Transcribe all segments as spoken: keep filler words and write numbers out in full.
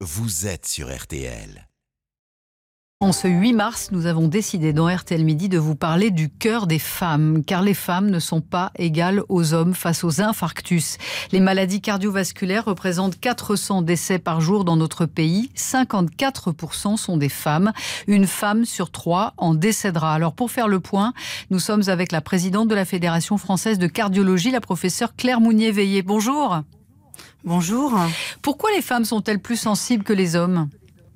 vous êtes sur R T L. En ce huit mars, nous avons décidé dans R T L Midi de vous parler du cœur des femmes, car les femmes ne sont pas égales aux hommes face aux infarctus. Les maladies cardiovasculaires représentent quatre cents décès par jour dans notre pays. cinquante-quatre pour cent sont des femmes. Une femme sur trois en décédera. Alors pour faire le point, nous sommes avec la présidente de la Fédération française de cardiologie, la professeure Claire Mounier-Veillé. Bonjour. Bonjour. Pourquoi les femmes sont-elles plus sensibles que les hommes ?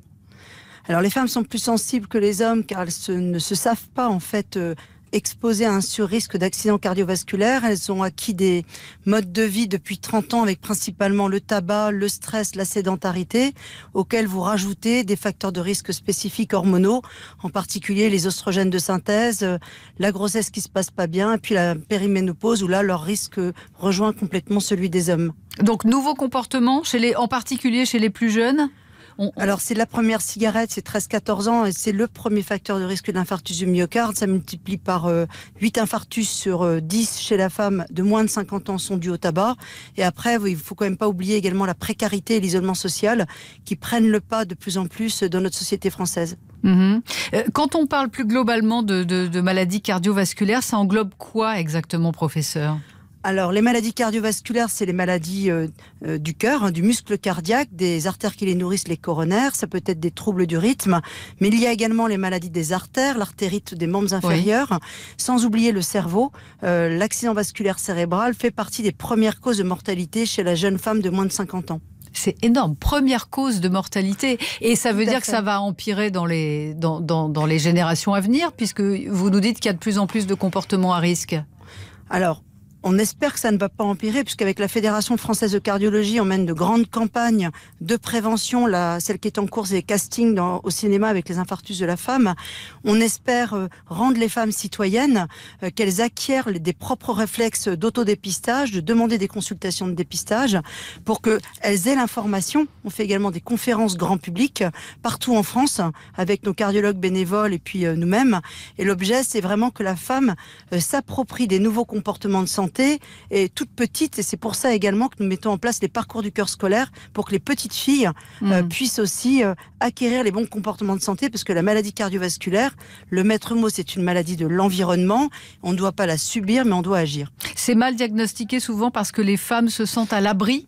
Alors les femmes sont plus sensibles que les hommes car elles se, ne se savent pas en fait euh, exposées à un surrisque d'accident cardiovasculaire. Elles ont acquis des modes de vie depuis trente ans avec principalement le tabac, le stress, la sédentarité, auxquels vous rajoutez des facteurs de risque spécifiques hormonaux, en particulier les oestrogènes de synthèse, euh, la grossesse qui se passe pas bien et puis la périménopause où là leur risque rejoint complètement celui des hommes. Donc nouveaux comportements, chez les, en particulier chez les plus jeunes ? On... Alors c'est la première cigarette, c'est treize quatorze ans et c'est le premier facteur de risque d'infarctus du myocarde. Ça multiplie par euh, huit infarctus sur euh, dix chez la femme de moins de cinquante ans sont dus au tabac. Et après, il ne faut quand même pas oublier également la précarité et l'isolement social qui prennent le pas de plus en plus dans notre société française. Mmh. Quand on parle plus globalement de, de, de maladies cardiovasculaires, ça englobe quoi exactement, professeur ? Alors, les maladies cardiovasculaires, c'est les maladies euh, euh, du cœur, hein, du muscle cardiaque, des artères qui les nourrissent, les coronaires. Ça peut être des troubles du rythme. Mais il y a également les maladies des artères, l'artérite des membres inférieurs. Oui. Sans oublier le cerveau. Euh, l'accident vasculaire cérébral fait partie des premières causes de mortalité chez la jeune femme de moins de cinquante ans. C'est énorme. Première cause de mortalité. Et ça veut Tout dire que ça va empirer dans les, dans, dans, dans les générations à venir, puisque vous nous dites qu'il y a de plus en plus de comportements à risque. Alors, on espère que ça ne va pas empirer, puisqu'avec la Fédération française de cardiologie, on mène de grandes campagnes de prévention. La, celle qui est en cours, c'est les castings dans, au cinéma avec les infarctus de la femme. On espère euh, rendre les femmes citoyennes, euh, qu'elles acquièrent les, des propres réflexes d'autodépistage, de demander des consultations de dépistage, pour qu'elles aient l'information. On fait également des conférences grand public partout en France, avec nos cardiologues bénévoles et puis euh, nous-mêmes. Et l'objet, c'est vraiment que la femme euh, s'approprie des nouveaux comportements de santé et toute petite, et c'est pour ça également que nous mettons en place les parcours du cœur scolaire pour que les petites filles mmh. euh, puissent aussi euh, acquérir les bons comportements de santé, parce que la maladie cardiovasculaire, le maître mot, c'est une maladie de l'environnement. On ne doit pas la subir, mais on doit agir. C'est mal diagnostiqué souvent parce que les femmes se sentent à l'abri.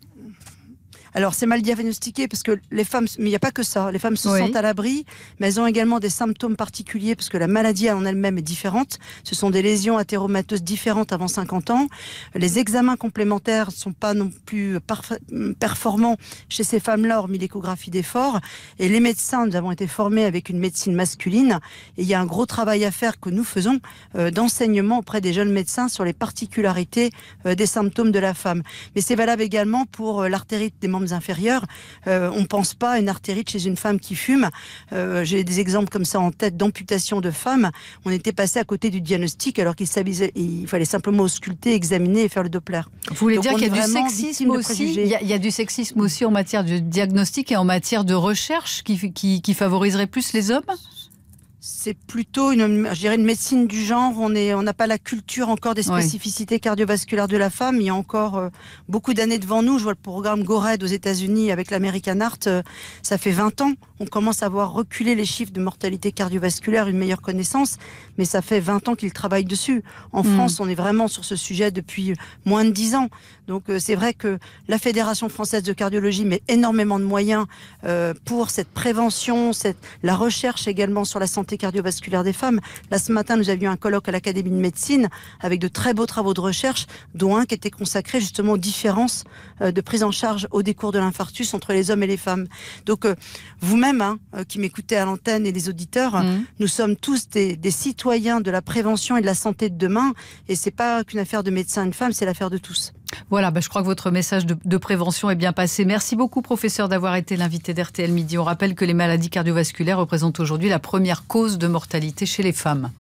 Alors, c'est mal diagnostiqué parce que les femmes, mais il n'y a pas que ça, les femmes se oui. sentent à l'abri, mais elles ont également des symptômes particuliers parce que la maladie en elle-même est différente. Ce sont des lésions athéromateuses différentes avant cinquante ans. Les examens complémentaires ne sont pas non plus performants chez ces femmes-là, hormis l'échographie d'effort. Et les médecins, nous avons été formés avec une médecine masculine et il y a un gros travail à faire que nous faisons euh, d'enseignement auprès des jeunes médecins sur les particularités euh, des symptômes de la femme. Mais c'est valable également pour euh, l'artérite des membres inférieurs. Euh, on ne pense pas à une artérite chez une femme qui fume. Euh, j'ai des exemples comme ça en tête d'amputation de femmes. On était passé à côté du diagnostic alors qu'il il fallait simplement ausculter, examiner et faire le Doppler. Vous voulez Donc dire qu'il y a du sexisme aussi il y, a, il y a du sexisme aussi en matière de diagnostic et en matière de recherche qui, qui, qui favoriserait plus les hommes ? C'est plutôt une, je dirais une médecine du genre. On est, on n'a pas la culture encore des spécificités oui. cardiovasculaires de la femme. Il y a encore euh, beaucoup d'années devant nous. Je vois le programme GORED aux États-Unis avec l'American Heart. Euh, ça fait vingt ans. On commence à voir reculer les chiffres de mortalité cardiovasculaire, une meilleure connaissance. Mais ça fait vingt ans qu'ils travaillent dessus. En mmh. France, on est vraiment sur ce sujet depuis moins de dix ans. Donc euh, c'est vrai que la Fédération française de cardiologie met énormément de moyens euh, pour cette prévention, cette, la recherche également sur la santé cardiovasculaire des femmes. Là, ce matin, nous avions un colloque à l'Académie de médecine avec de très beaux travaux de recherche, dont un qui était consacré justement aux différences euh, de prise en charge au décours de l'infarctus entre les hommes et les femmes. Donc, euh, vous-même, hein, euh, qui m'écoutez à l'antenne et les auditeurs, mmh. nous sommes tous des, des citoyens de la prévention et de la santé de demain. Et c'est pas qu'une affaire de médecin et de femme, c'est l'affaire de tous. Voilà, bah je crois que votre message de, de prévention est bien passé. Merci beaucoup, professeur, d'avoir été l'invité d'R T L Midi. On rappelle que les maladies cardiovasculaires représentent aujourd'hui la première cause de mortalité chez les femmes.